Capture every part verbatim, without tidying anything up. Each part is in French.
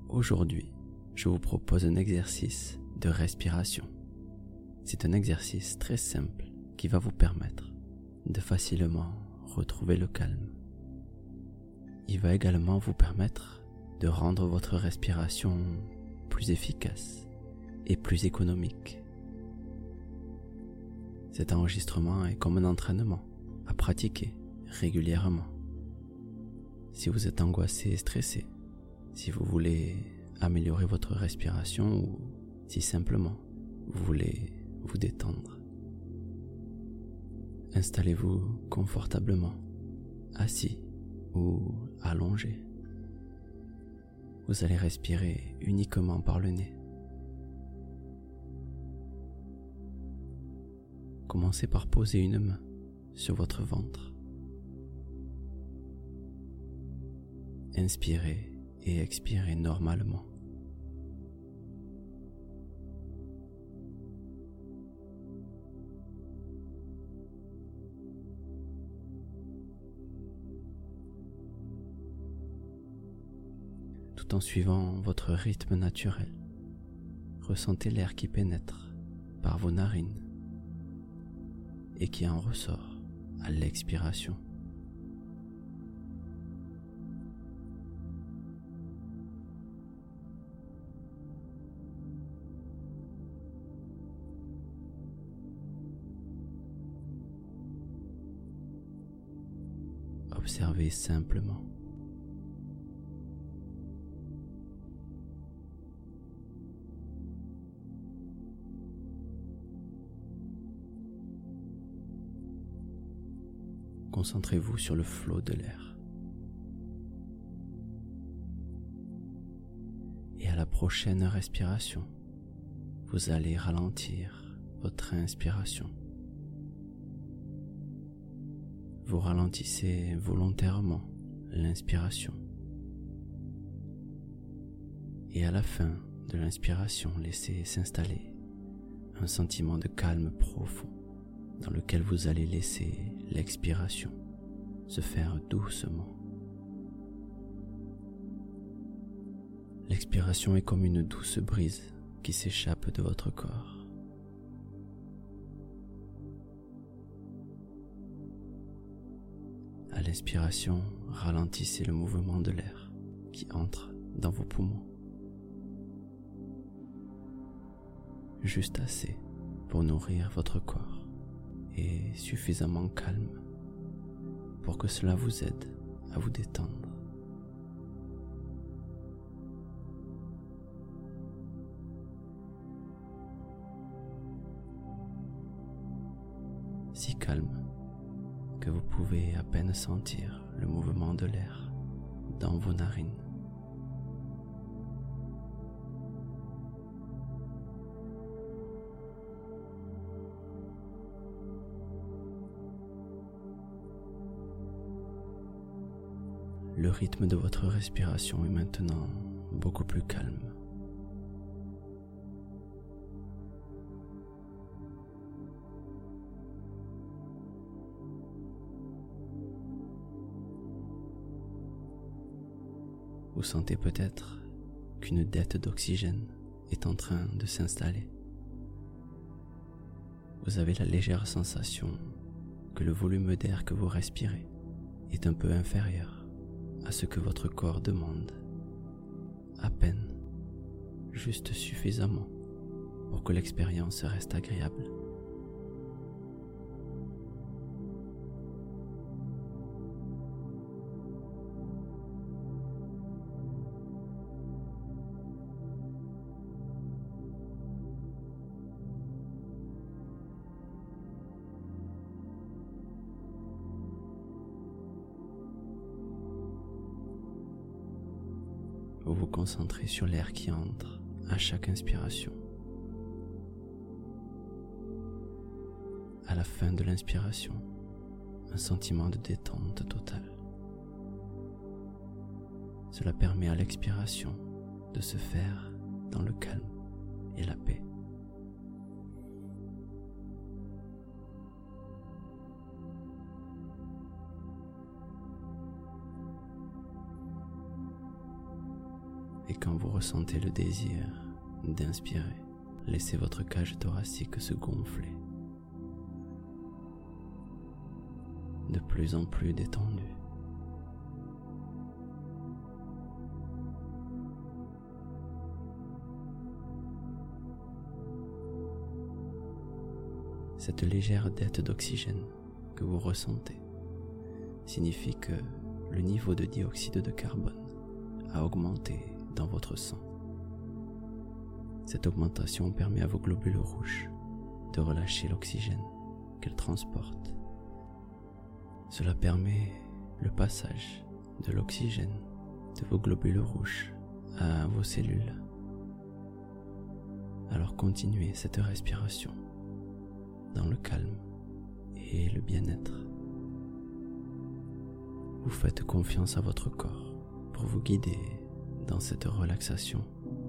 Aujourd'hui, je vous propose un exercice de respiration. C'est un exercice très simple qui va vous permettre de facilement retrouver le calme. Il va également vous permettre de rendre votre respiration plus efficace et plus économique. Cet enregistrement est comme un entraînement à pratiquer régulièrement. Si vous êtes angoissé et stressé, si vous voulez améliorer votre respiration ou si simplement vous voulez vous détendre, installez-vous confortablement, assis ou allongé. Vous allez respirer uniquement par le nez. Commencez par poser une main sur votre ventre. Inspirez et expirez normalement. Tout en suivant votre rythme naturel, ressentez l'air qui pénètre par vos narines et qui en ressort à l'expiration. Observez simplement. Concentrez-vous sur le flot de l'air. Et à la prochaine respiration, vous allez ralentir votre inspiration. Vous ralentissez volontairement l'inspiration. Et à la fin de l'inspiration, laissez s'installer un sentiment de calme profond dans lequel vous allez laisser l'expiration se faire doucement. L'expiration est comme une douce brise qui s'échappe de votre corps. À l'expiration, ralentissez le mouvement de l'air qui entre dans vos poumons. Juste assez pour nourrir votre corps et suffisamment calme pour que cela vous aide à vous détendre. Si calme que vous pouvez à peine sentir le mouvement de l'air dans vos narines. Le rythme de votre respiration est maintenant beaucoup plus calme. Vous sentez peut-être qu'une dette d'oxygène est en train de s'installer. Vous avez la légère sensation que le volume d'air que vous respirez est un peu inférieur à ce que votre corps demande, à peine, juste suffisamment pour que l'expérience reste agréable. Vous vous concentrez sur l'air qui entre à chaque inspiration. À la fin de l'inspiration, un sentiment de détente totale. Cela permet à l'expiration de se faire dans le calme et la paix. Et quand vous ressentez le désir d'inspirer, laissez votre cage thoracique se gonfler, de plus en plus détendue. Cette légère dette d'oxygène que vous ressentez signifie que le niveau de dioxyde de carbone a augmenté dans votre sang. Cette augmentation permet à vos globules rouges de relâcher l'oxygène qu'elles transportent. Cela permet le passage de l'oxygène de vos globules rouges à vos cellules. Alors continuez cette respiration dans le calme et le bien-être. Vous faites confiance à votre corps pour vous guider dans cette relaxation.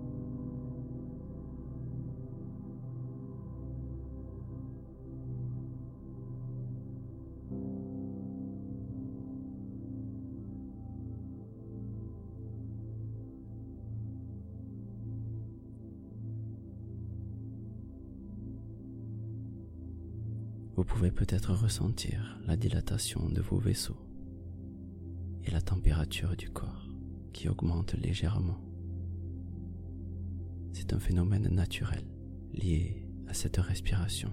Vous pouvez peut-être ressentir la dilatation de vos vaisseaux et la température du corps qui augmente légèrement. C'est un phénomène naturel lié à cette respiration.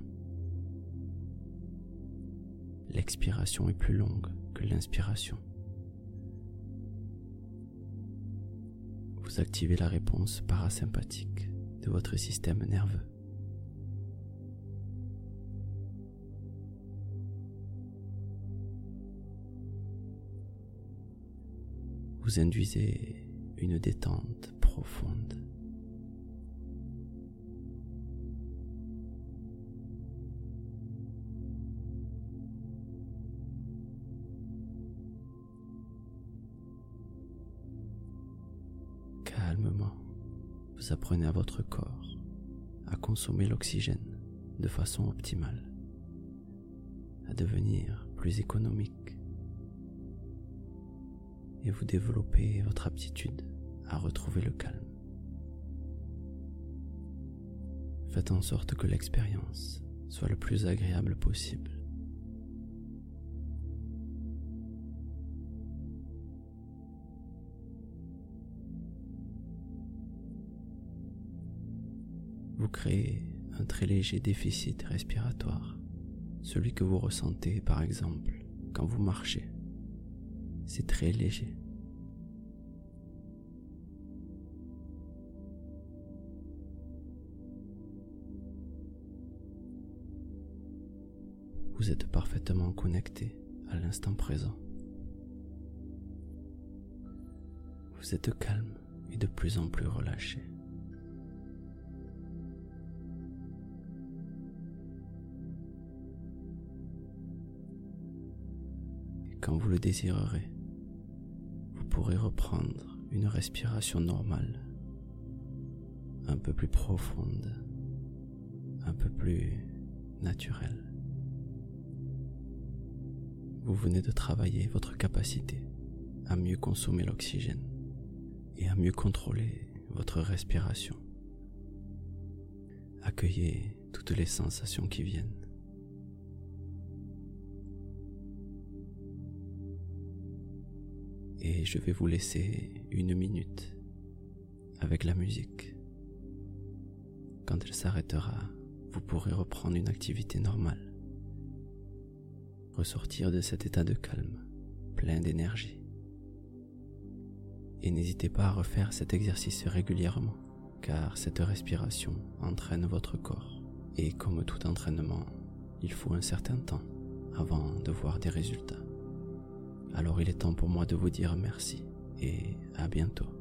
L'expiration est plus longue que l'inspiration. Vous activez la réponse parasympathique de votre système nerveux. Vous induisez une détente profonde. Calmement, vous apprenez à votre corps à consommer l'oxygène de façon optimale, à devenir plus économique. Et vous développez votre aptitude à retrouver le calme. Faites en sorte que l'expérience soit le plus agréable possible. Vous créez un très léger déficit respiratoire, celui que vous ressentez par exemple quand vous marchez. C'est très léger. Vous êtes parfaitement connecté à l'instant présent. Vous êtes calme et de plus en plus relâché. Et quand vous le désirerez, vous pourrez reprendre une respiration normale, un peu plus profonde, un peu plus naturelle. Vous venez de travailler votre capacité à mieux consommer l'oxygène et à mieux contrôler votre respiration. Accueillez toutes les sensations qui viennent. Et je vais vous laisser une minute avec la musique. Quand elle s'arrêtera, vous pourrez reprendre une activité normale. Ressortir de cet état de calme, plein d'énergie. Et n'hésitez pas à refaire cet exercice régulièrement, car cette respiration entraîne votre corps. Et comme tout entraînement, il faut un certain temps avant de voir des résultats. Alors il est temps pour moi de vous dire merci et à bientôt.